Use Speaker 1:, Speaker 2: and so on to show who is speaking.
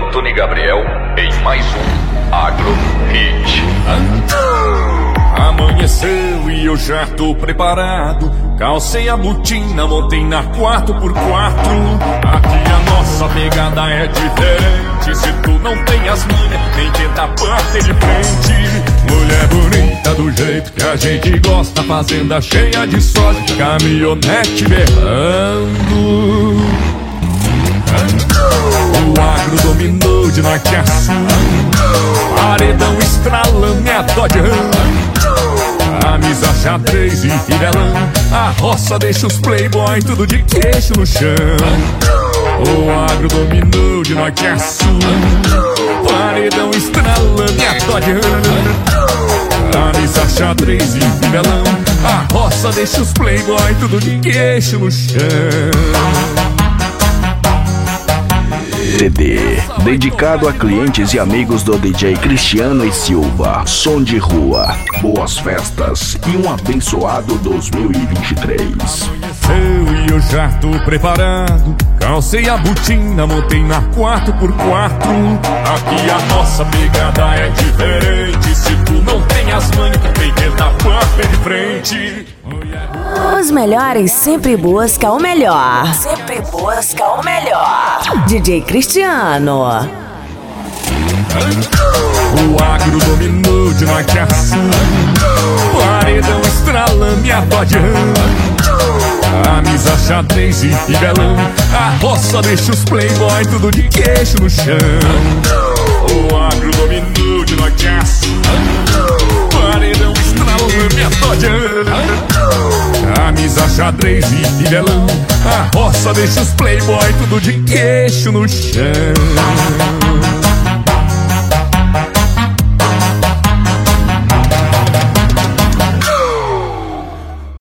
Speaker 1: Anthony Gabriel em mais um Agro Hit.
Speaker 2: Amanheceu e eu já tô preparado. Calcei a botina, montei na 4x4. Aqui a nossa pegada é diferente. Se tu não tem as manhas, nem tenta bater de frente. Mulher bonita do jeito que a gente gosta, fazenda cheia de soja, caminhonete berrando. O agro dominou de norte a sul, paredão estralando, é a Dodge Ram. Camisa xadrez e fivelão, a roça deixa os playboy tudo de queixo no chão. O agro dominou de norte a sul, paredão estralando, é a Dodge Ram. Camisa xadrez e fivelão, a roça deixa os playboy tudo de queixo no chão.
Speaker 3: CD, dedicado a clientes e amigos do DJ Cristiano e Silva. Som de rua, boas festas e um abençoado 2023.
Speaker 2: E eu já tô preparado, calcei a botina, montei na 4x4. Aqui a nossa pegada é diferente. Se tu não tem as manhas, tem que dar papo de frente.
Speaker 4: Os melhores sempre buscam o melhor. Sempre buscam o melhor. DJ Cristiano.
Speaker 2: O agro dominou de norte a sul, paredão estralando, e a Dodge Ram. Camisa xadrez e fivelão, a roça deixa os playboy tudo de queixo no chão. O agro dominou de norte a sul, paredão estralando, e a Dodge Ram. Camisa xadrez e fivelão, a roça deixa os playboy tudo de queixo no chão.